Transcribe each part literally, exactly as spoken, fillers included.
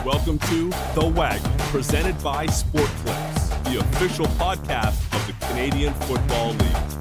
Welcome to The Waggle, presented by Sport Clips, the official podcast of the Canadian Football League.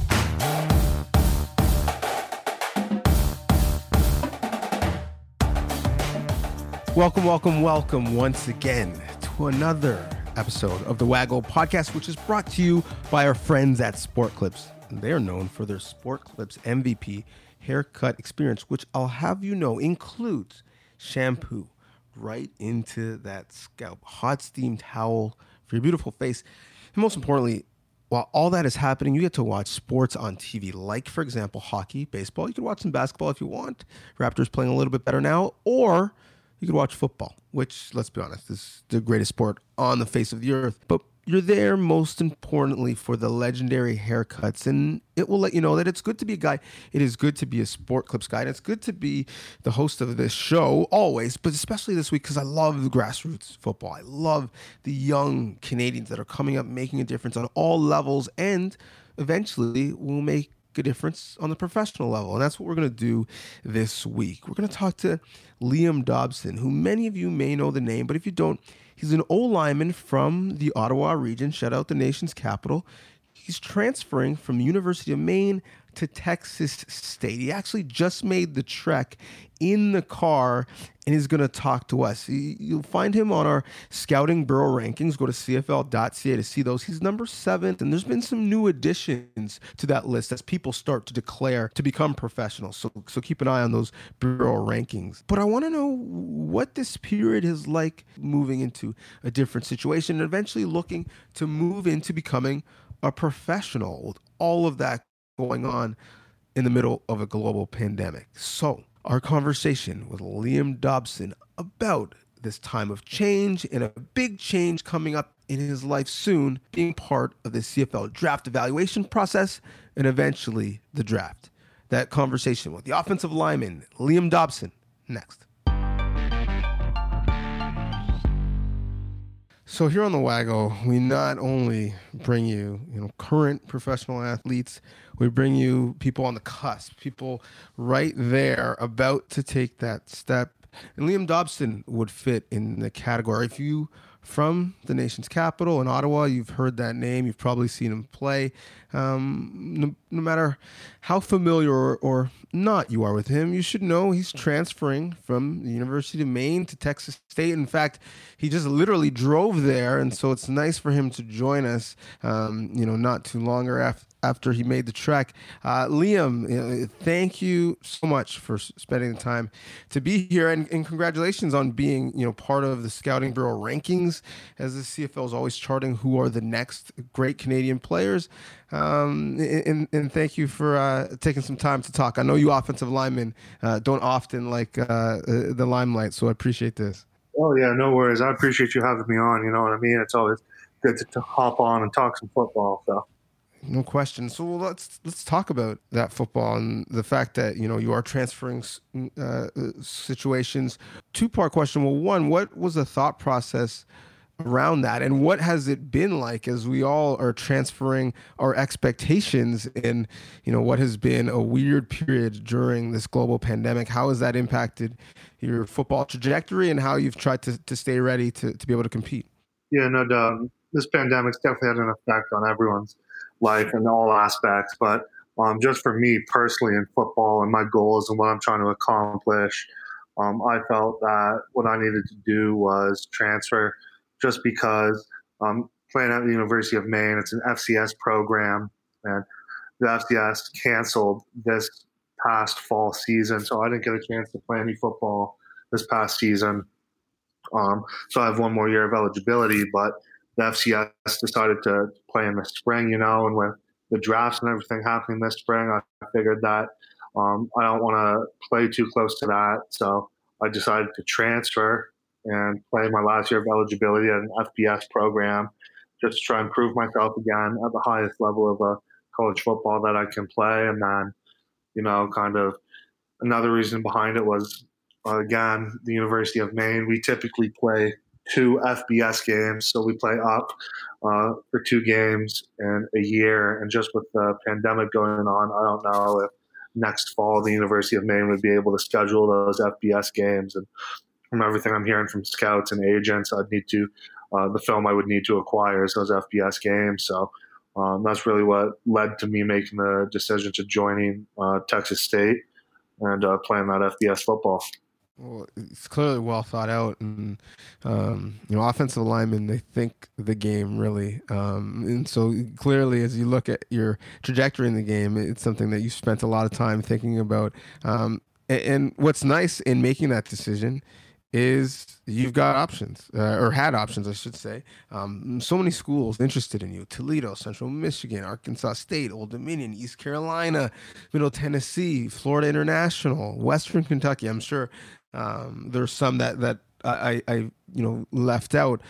Welcome, welcome, welcome once again to another episode of The Waggle podcast, which is brought to you by our friends at Sport Clips. They are known for their Sport Clips M V P haircut experience, which I'll have you know includes shampoo right into that scalp, hot steam towel for your beautiful face, and most importantly, while all that is happening, you get to watch sports on T V, like, for example, hockey, baseball. You can watch some basketball if you want. Raptors playing a little bit better now, or you could watch football, which, let's be honest, is the greatest sport on the face of the earth. But you're there most importantly for the legendary haircuts, and it will let you know that it's good to be a guy. It is good to be a Sport Clips guy, and it's good to be the host of this show always, but especially this week because I love the grassroots football. I love the young Canadians that are coming up, making a difference on all levels, and eventually will make a difference on the professional level. And that's what we're going to do this week. We're going to talk to Liam Dobson, who many of you may know the name, but if you don't, he's an O-lineman from the Ottawa region. Shout out the nation's capital. He's transferring from the University of Maine to Texas State. He actually just made the trek in the car and is going to talk to us. You'll find him on our Scouting Bureau rankings. Go to C F L dot C A to see those. He's number seventh, and there's been some new additions to that list as people start to declare to become professionals. So, so keep an eye on those Bureau rankings. But I want to know what this period is like moving into a different situation and eventually looking to move into becoming a professional with all of that going on in the middle of a global pandemic. So our conversation with Liam Dobson about this time of change and a big change coming up in his life soon, being part of the C F L draft evaluation process and eventually the draft. That conversation with the offensive lineman, Liam Dobson, next. So here on The Waggle, we not only bring you, you know, current professional athletes, we bring you people on the cusp, people right there about to take that step. And Liam Dobson would fit in the category. If you from the nation's capital in Ottawa, you've heard that name, you've probably seen him play. Um, no, no matter how familiar or, or not you are with him, you should know he's transferring from the University of Maine to Texas State. In fact, he just literally drove there, and so it's nice for him to join us, um, you know, not too longer after. after he made the trek. Uh, Liam, you know, thank you so much for spending the time to be here, and, and congratulations on being, you know, part of the Scouting Bureau rankings, as the C F L is always charting who are the next great Canadian players. Um, and, and thank you for uh, taking some time to talk. I know you offensive linemen uh, don't often like uh, the limelight, so I appreciate this. Oh, yeah, no worries. I appreciate you having me on. You know what I mean? It's always good to, to hop on and talk some football, so. No question. So let's let's talk about that football and the fact that, you know, you are transferring uh, situations. Two-part question. Well, one, what was the thought process around that, and what has it been like as we all are transferring our expectations in, you know, what has been a weird period during this global pandemic? How has that impacted your football trajectory and how you've tried to, to stay ready to, to be able to compete? Yeah, no doubt. This pandemic's definitely had an effect on everyone's life in all aspects, but um, just for me personally in football and my goals and what I'm trying to accomplish, um, I felt that what I needed to do was transfer, just because um, playing at the University of Maine, it's an F C S program, and the F C S canceled this past fall season, so I didn't get a chance to play any football this past season. Um, so I have one more year of eligibility, but the F C S decided to play in the spring, you know, and with the drafts and everything happening this spring, I figured that um, I don't want to play too close to that. So I decided to transfer and play my last year of eligibility at an F B S program, just to try and prove myself again at the highest level of a college football that I can play. And then, you know, kind of another reason behind it was, uh, again, the University of Maine, we typically play two F B S games, so we play up uh, for two games in a year. And just with the pandemic going on, I don't know if next fall the University of Maine would be able to schedule those F B S games. And from everything I'm hearing from scouts and agents, I'd need to, uh, the film I would need to acquire is those F B S games. So um, that's really what led to me making the decision to joining uh, Texas State and uh, playing that F B S football. Well, it's clearly well thought out, and um, you know, offensive linemen, they think the game really, um, and so clearly, as you look at your trajectory in the game, it's something that you spent a lot of time thinking about. Um, and, and what's nice in making that decision is you've got options, uh, or had options, I should say. Um, so many schools interested in you: Toledo, Central Michigan, Arkansas State, Old Dominion, East Carolina, Middle Tennessee, Florida International, Western Kentucky. I'm sure um, there's some that that I, I you know left out.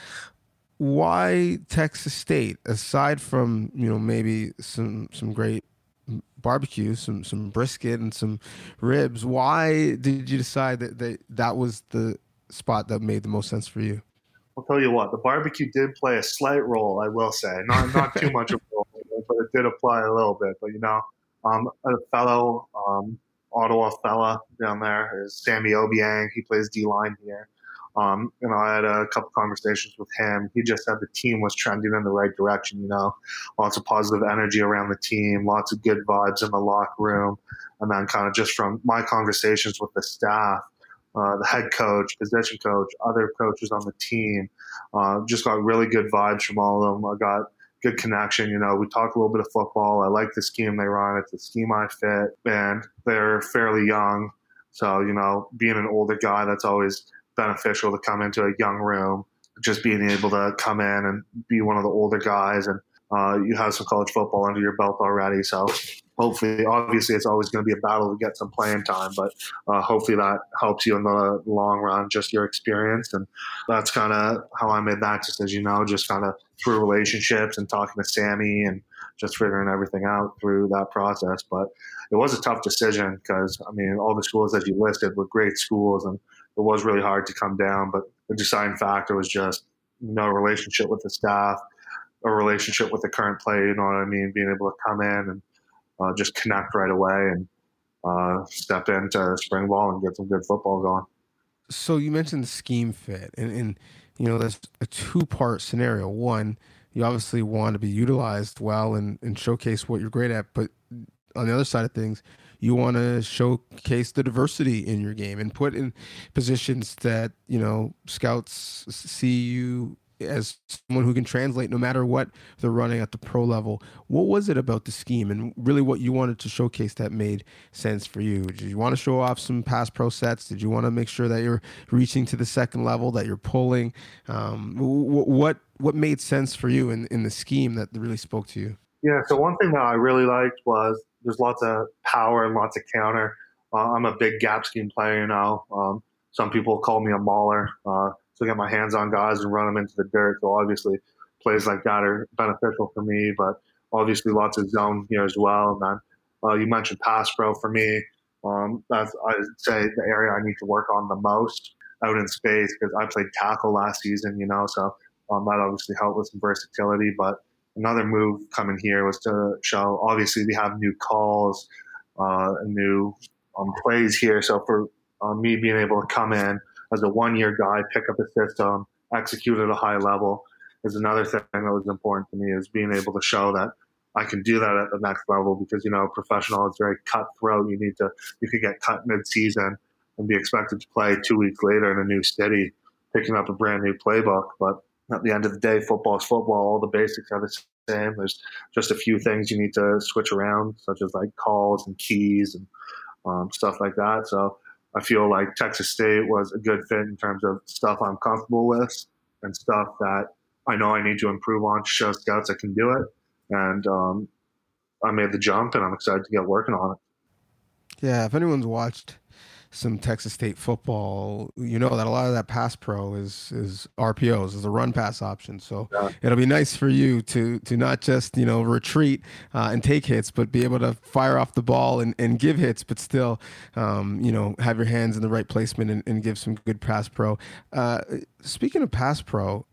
Why Texas State, aside from you know maybe some some great barbecue, some some brisket and some ribs? Why did you decide that that, that was the spot that made the most sense for you? I'll tell you what, the barbecue did play a slight role, I will say. Not not too much of a role, but it did apply a little bit. But, you know, um, a fellow um, Ottawa fella down there is Sammy Obiang. He plays D-line here. Um, you know, I had a couple conversations with him. He just said the team was trending in the right direction, you know, lots of positive energy around the team, lots of good vibes in the locker room. And then kind of just from my conversations with the staff, Uh, the head coach, position coach, other coaches on the team, uh, just got really good vibes from all of them. I got good connection. You know, we talked a little bit of football. I like the scheme they run. It's a scheme I fit, and they're fairly young. So, you know, being an older guy, that's always beneficial to come into a young room. Just being able to come in and be one of the older guys, and uh, you have some college football under your belt already. So hopefully, obviously, it's always going to be a battle to get some playing time, but uh, hopefully that helps you in the long run, just your experience. And that's kind of how I made that decision, you know, just kind of through relationships and talking to Sammy and just figuring everything out through that process. But it was a tough decision because, I mean, all the schools that you listed were great schools, and it was really hard to come down. But the deciding factor was just, you know, relationship with the staff, a relationship with the current player, you know what I mean, being able to come in and Uh, just connect right away and uh, step into spring ball and get some good football going. So you mentioned the scheme fit, and, and you know that's a two-part scenario. One, you obviously want to be utilized well and, and showcase what you're great at, but on the other side of things, you want to showcase the diversity in your game and put in positions that you know scouts see you as someone who can translate no matter what they're running at the pro level. What was it about the scheme and really what you wanted to showcase that made sense for you? Did you want to show off some pass pro sets? Did you want to make sure that you're reaching to the second level, that you're pulling? Um, what what made sense for you in, in the scheme that really spoke to you? Yeah, so one thing that I really liked was there's lots of power and lots of counter. Uh, I'm a big gap scheme player, you know. Um, some people call me a mauler. Uh, So get my hands on guys and run them into the dirt. So obviously plays like that are beneficial for me, but obviously lots of zone here as well. And then uh, you mentioned pass pro for me. Um, that's, I'd say, the area I need to work on the most out in space because I played tackle last season, you know, so um, that obviously helped with some versatility. But another move coming here was to show, obviously we have new calls uh, and new um, plays here. So for uh, me being able to come in as a one-year guy, pick up a system, execute at a high level is another thing that was important to me, is being able to show that I can do that at the next level because, you know, professional is very cutthroat. You need to, you could get cut mid-season and be expected to play two weeks later in a new city, picking up a brand new playbook. But at the end of the day, football is football. All the basics are the same. There's just a few things you need to switch around, such as like calls and keys and um, stuff like that. So I feel like Texas State was a good fit in terms of stuff I'm comfortable with and stuff that I know I need to improve on to show scouts I can do it. And um, I made the jump, and I'm excited to get working on it. Yeah, if anyone's watched some Texas State football, you know that a lot of that pass pro is is R P Os, is a run pass option. So yeah, it'll be nice for you to to not just, you know, retreat uh, and take hits, but be able to fire off the ball and, and give hits, but still, um, you know, have your hands in the right placement and, and give some good pass pro. Uh, speaking of pass pro,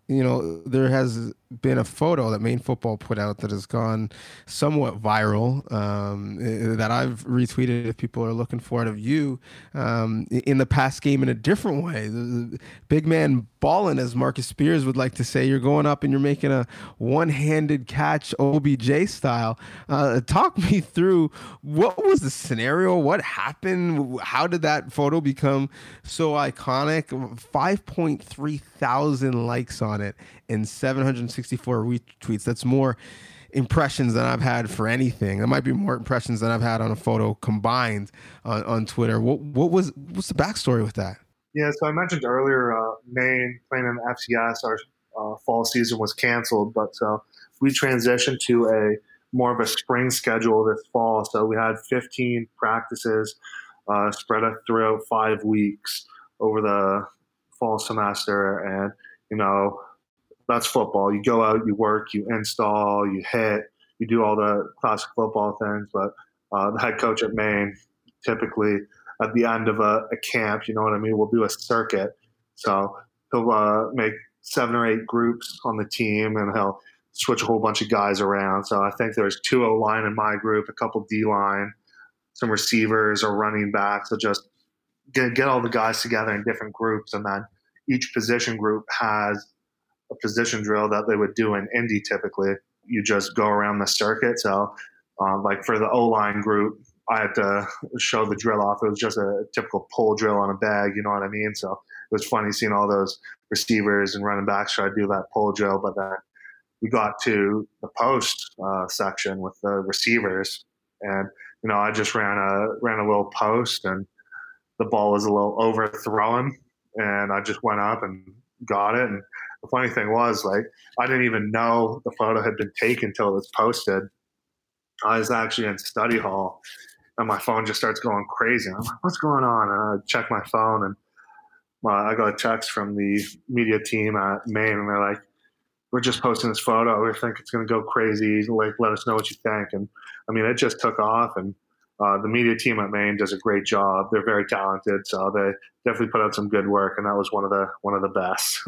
you know, there has been a photo that Maine Football put out that has gone somewhat viral, um, that I've retweeted if people are looking for it, of you um, in the past game in a different way. The, the big man balling, as Marcus Spears would like to say. You're going up and you're making a one-handed catch, O B J style. Uh, talk me through, what was the scenario? What happened? How did that photo become so iconic? five point three thousand likes on it and seven hundred sixty-four retweets. That's more impressions than I've had for anything. That might be more impressions than I've had on a photo combined on, on Twitter. What what was what's the backstory with that? Yeah, so I mentioned earlier, uh, Maine playing in the F C S, our uh, fall season was canceled, but uh, we transitioned to a more of a spring schedule this fall. So we had fifteen practices uh, spread out throughout five weeks over the fall semester, and you know, that's football. You go out, you work, you install, you hit, you do all the classic football things. But uh, the head coach at Maine, typically at the end of a, a camp, you know what I mean, we'll do a circuit. So he'll uh, make seven or eight groups on the team, and he'll switch a whole bunch of guys around. So I think there's two O-line in my group, a couple D-line, some receivers or running backs. So just get, get all the guys together in different groups, and then each position group has a position drill that they would do in Indy typically. You just go around the circuit. So um, like for the O-line group, I had to show the drill off. It was just a typical pull drill on a bag, you know what I mean? So it was funny seeing all those receivers and running backs try to do that pull drill. But then we got to the post uh, section with the receivers, and you know, I just ran a ran a little post, and the ball was a little overthrown, and I just went up and got it. And the funny thing was, like, I didn't even know the photo had been taken until it was posted. I was actually in study hall, and my phone just starts going crazy. I'm like, what's going on? And I check my phone, and uh, I got a text from the media team at Maine, and they're like, we're just posting this photo. We think it's going to go crazy. Like, let us know what you think. And I mean, it just took off, and uh, the media team at Maine does a great job. They're very talented, so they definitely put out some good work, and that was one of the one of the best.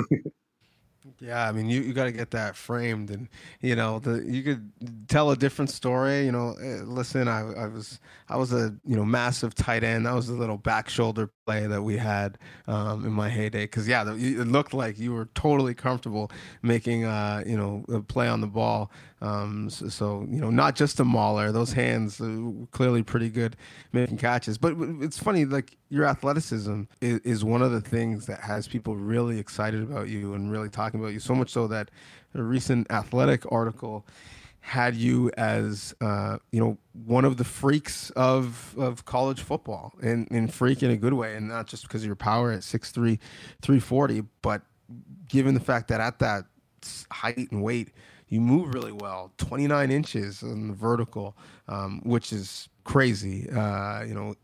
Yeah, I mean, you, you got to get that framed, and you know, the you could tell a different story. You know, eh, listen, I, I was I was a you know massive tight end. That was a little back shoulder play that we had um, in my heyday. Because yeah, the, it looked like you were totally comfortable making uh, you know a play on the ball. Um, so, so you know, not just a mauler. Those hands are clearly pretty good making catches. But it's funny, like your athleticism is, is one of the things that has people really excited about you and really talking about you. So much so that a recent Athletic article had you as uh, you know one of the freaks of of college football, and, and freak in a good way, and not just because of your power at six three, three forty, but given the fact that at that height and weight, you move really well, twenty-nine inches on the vertical, um, which is crazy. Uh, you know,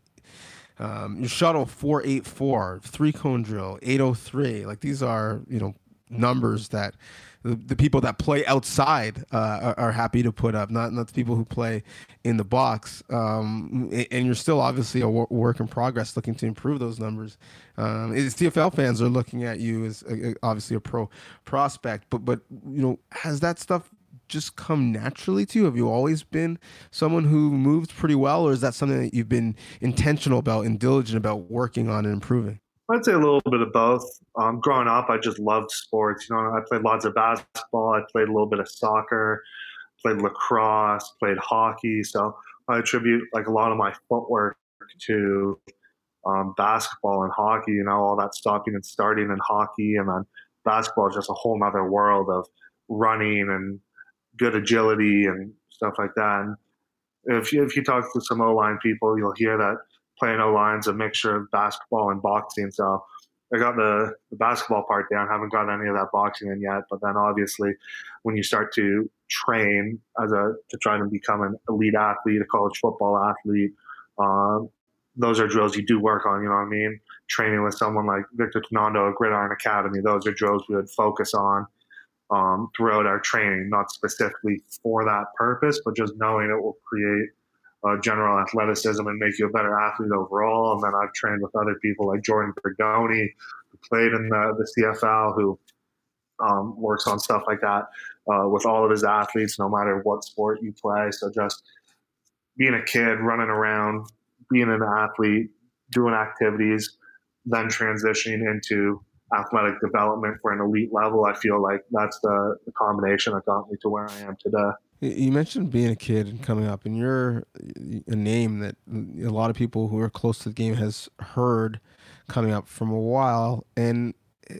um, your shuttle four eight four, three cone drill eight oh three. Like these are you know numbers that the, the people that play outside uh, are, are happy to put up, not not the people who play in the box. Um, and you're still obviously a work in progress, looking to improve those numbers. Um, C F L fans are looking at you as a, obviously a pro prospect, but but you know, has that stuff just come naturally to you? Have you always been someone who moves pretty well, or is that something that you've been intentional about and diligent about working on and improving? I'd say a little bit of both. Um, growing up, I just loved sports. You know, I played lots of basketball. I played a little bit of soccer, played lacrosse, played hockey. So I attribute like a lot of my footwork to um, basketball and hockey. You know, all that stopping and starting in hockey, and then basketball is just a whole nother world of running and good agility and stuff like that. And if you, if you talk to some O-line people, you'll hear that playing O-line's a mixture of basketball and boxing. So I got the, the basketball part down, haven't got any of that boxing in yet. But then obviously when you start to train as a to try to become an elite athlete, a college football athlete, um, those are drills you do work on, you know what I mean? Training with someone like Victor Tonando at Gridiron Academy, those are drills we would focus on um, throughout our training, not specifically for that purpose, but just knowing it will create Uh, general athleticism and make you a better athlete overall. And then I've trained with other people like Jordan Berdoni, who played in the, the C F L, who um, works on stuff like that uh, with all of his athletes, no matter what sport you play. So just being a kid, running around, being an athlete, doing activities, then transitioning into athletic development for an elite level, I feel like that's the, the combination that got me to where I am today. You mentioned being a kid and coming up, and you're a name that a lot of people who are close to the game has heard coming up from a while. And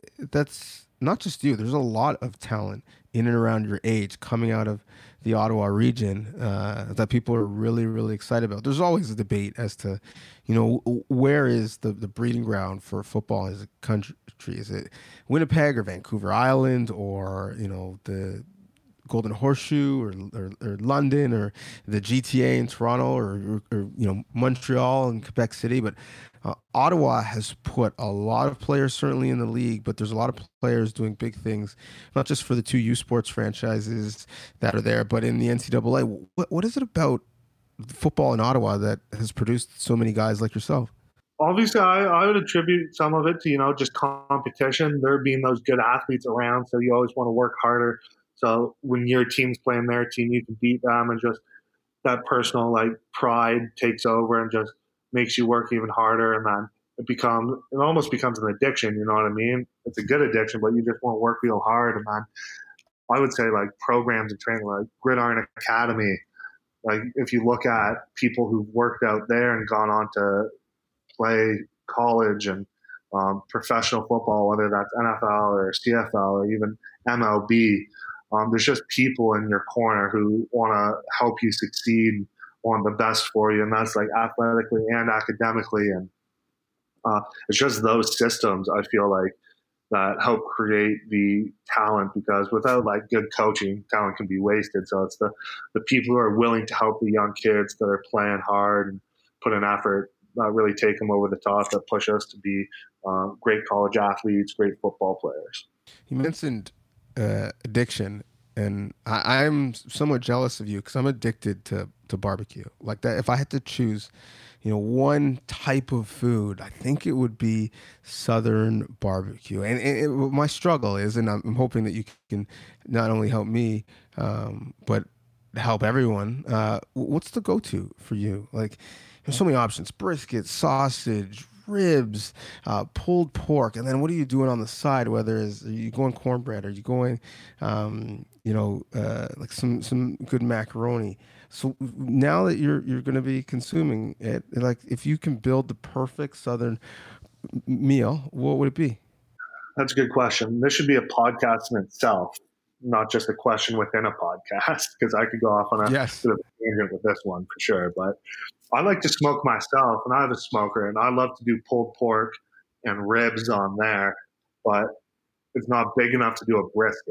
that's not just you. There's a lot of talent in and around your age coming out of the Ottawa region uh, that people are really, really excited about. There's always a debate as to, you know, where is the, the breeding ground for football as a country? Is it Winnipeg or Vancouver Island or, you know, the Golden Horseshoe or, or, or London or the G T A in Toronto or, or, or you know, Montreal and Quebec City. But uh, Ottawa has put a lot of players certainly in the league, but there's a lot of players doing big things, not just for the two U Sports franchises that are there, but in the N C double A. What, what is it about football in Ottawa that has produced so many guys like yourself? Obviously, I, I would attribute some of it to, you know, just competition, there being those good athletes around. So you always want to work harder. So when your team's playing their team, you can beat them, and just that personal like pride takes over and just makes you work even harder. And then it becomes, it almost becomes an addiction. You know what I mean? It's a good addiction, but you just want to work real hard. And then I would say like programs and training, like Gridiron Academy. Like if you look at people who've worked out there and gone on to play college and um, professional football, whether that's N F L or C F L or even M L B. Um, there's just people in your corner who want to help you succeed, want the best for you, and that's like athletically and academically. And uh, it's just those systems, I feel like, that help create the talent, because without like good coaching, talent can be wasted. So it's the, the people who are willing to help the young kids that are playing hard and put an effort, uh, really take them over the top, that push us to be uh, great college athletes, great football players. You mentioned Uh, addiction, and I, I'm somewhat jealous of you because I'm addicted to to barbecue. Like that, if I had to choose, you know, one type of food, I think it would be Southern barbecue. And, and it, my struggle is, and I'm, I'm hoping that you can not only help me, um, but help everyone. Uh, what's the go-to for you? Like, there's so many options: brisket, sausage, ribs, uh, pulled pork, and then what are you doing on the side? Whether is are you going cornbread, are you going, um, you know, uh, like some some good macaroni? So now that you're you're going to be consuming it, like if you can build the perfect Southern meal, what would it be? That's a good question. This should be a podcast in itself, not just a question within a podcast, because I could go off on a yes. bit of a tangent with this one for sure. But I like to smoke myself, and I have a smoker, and I love to do pulled pork and ribs on there, but it's not big enough to do a brisket.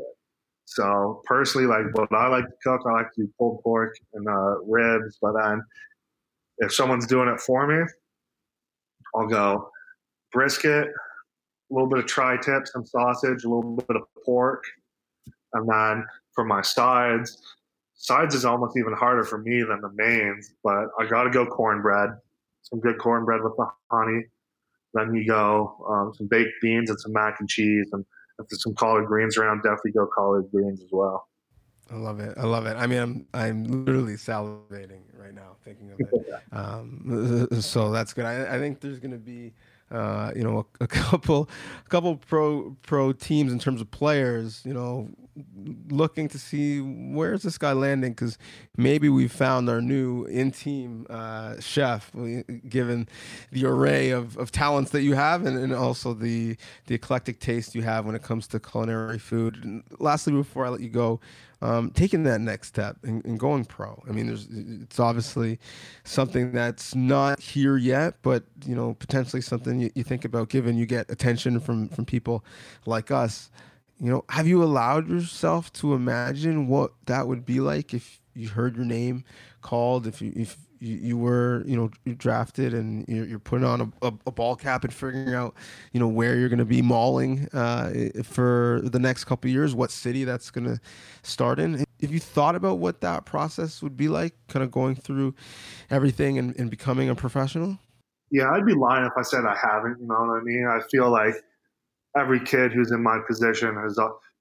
So personally, like what I like to cook, I like to do pulled pork and uh, ribs. But then if someone's doing it for me, I'll go brisket, a little bit of tri-tip, some sausage, a little bit of pork. And then for my sides, sides is almost even harder for me than the mains, but I got to go cornbread, some good cornbread with the honey. Then you go um, some baked beans and some mac and cheese. And if there's some collard greens around, definitely go collard greens as well. I love it. I love it. I mean, I'm I'm literally salivating right now thinking of it. Um, so that's good. I, I think there's going to be, uh, you know, a, a couple, a couple pro pro teams in terms of players, you know, looking to see where's this guy landing, because maybe we found our new in-team uh, chef, given the array of, of talents that you have, and, and also the the eclectic taste you have when it comes to culinary food. And lastly, before I let you go, um, taking that next step and, and going pro. I mean, there's it's obviously something that's not here yet, but you know, potentially something you, you think about, given you get attention from from people like us. You know, have you allowed yourself to imagine what that would be like if you heard your name called, if you if you, you were, you know, drafted and you're, you're putting on a, a, a ball cap and figuring out, you know, where you're going to be mauling uh, for the next couple of years, what city that's going to start in? If you thought about what that process would be like, kind of going through everything and, and becoming a professional? Yeah, I'd be lying if I said I haven't, you know what I mean? I feel like every kid who's in my position has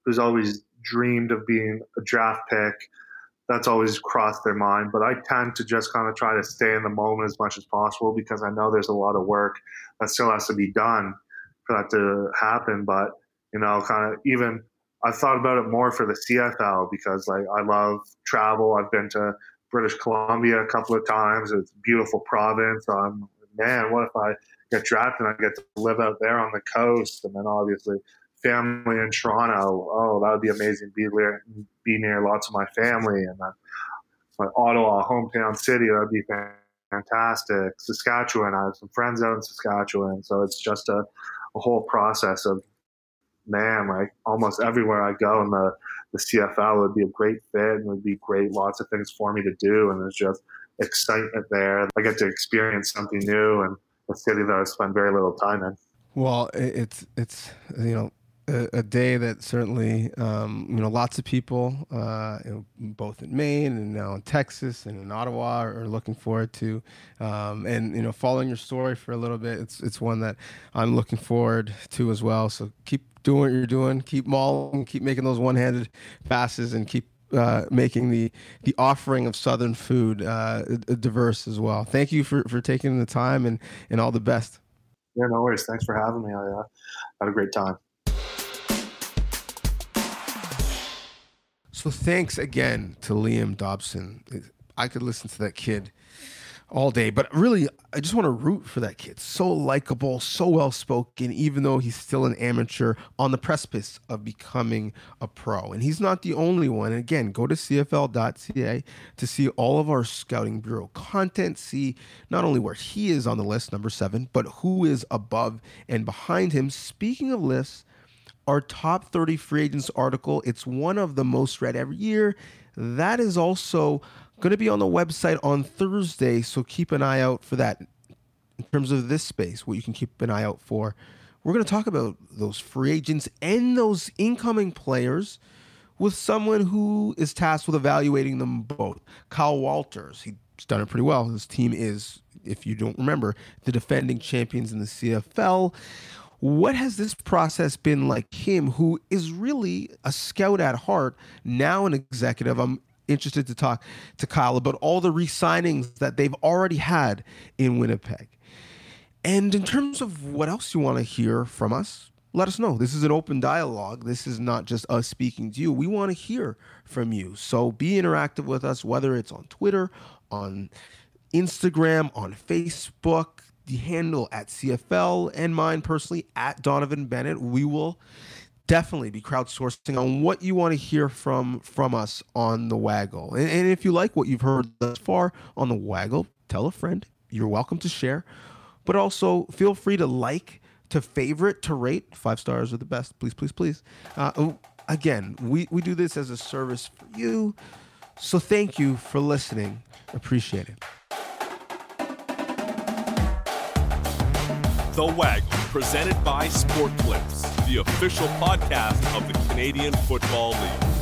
who's always dreamed of being a draft pick. That's always crossed their mind. But I tend to just kind of try to stay in the moment as much as possible because I know there's a lot of work that still has to be done for that to happen. But, you know, kind of even I've thought about it more for the C F L because, like, I love travel. I've been to British Columbia a couple of times. It's a beautiful province. Um, man, what if I get drafted and I get to live out there on the coast? And then obviously family in Toronto. Oh, that would be amazing. Be near, be near lots of my family. And then my Ottawa, hometown city, that would be fantastic. Saskatchewan, I have some friends out in Saskatchewan. So it's just a, a whole process of, man, like almost everywhere I go in the, the C F L would be a great fit and would be great, lots of things for me to do. And there's just excitement there. I get to experience something new and a city that I spend very little time in. Well, it's, it's, you know, a, a day that certainly, um, you know, lots of people, uh, you know, both in Maine and now in Texas and in Ottawa are, are looking forward to. Um, and, you know, following your story for a little bit, it's, it's one that I'm looking forward to as well. So keep doing what you're doing, keep mauling, keep making those one-handed passes, and keep uh, making the the offering of Southern food uh, diverse as well. Thank you for, for taking the time, and, and all the best. Yeah, no worries. Thanks for having me. I uh, had a great time. So thanks again to Liam Dobson. I could listen to that kid all day, but really, I just want to root for that kid. So likable, so well-spoken, even though he's still an amateur on the precipice of becoming a pro. And he's not the only one. And again, go to C F L dot C A to see all of our Scouting Bureau content, see not only where he is on the list, number seven, but who is above and behind him. Speaking of lists, our top thirty free agents article, it's one of the most read every year. That is also going to be on the website on Thursday, so keep an eye out for that. In terms of this space, what you can keep an eye out for, we're going to talk about those free agents and those incoming players with someone who is tasked with evaluating them both. Kyle Walters, he's done it pretty well. His team is, if you don't remember, the defending champions in the C F L. What has this process been like him, who is really a scout at heart, now an executive? I'm interested to talk to Kyle about all the re-signings that they've already had in Winnipeg. And in terms of what else you want to hear from us, let us know. This is an open dialogue. This is not just us speaking to you. We want to hear from you. So be interactive with us, whether it's on Twitter, on Instagram, on Facebook, the handle at C F L, and mine personally at Donovan Bennett. We will definitely be crowdsourcing on what you want to hear from from us on the Waggle. And, and if you like what you've heard thus far on the Waggle, tell a friend. You're welcome to share. But also feel free to like, to favorite, to rate. Five stars are the best. Please, please, please. Uh, oh, again, we, we do this as a service for you. So thank you for listening. Appreciate it. The Waggle, presented by Sport Clips, the official podcast of the Canadian Football League.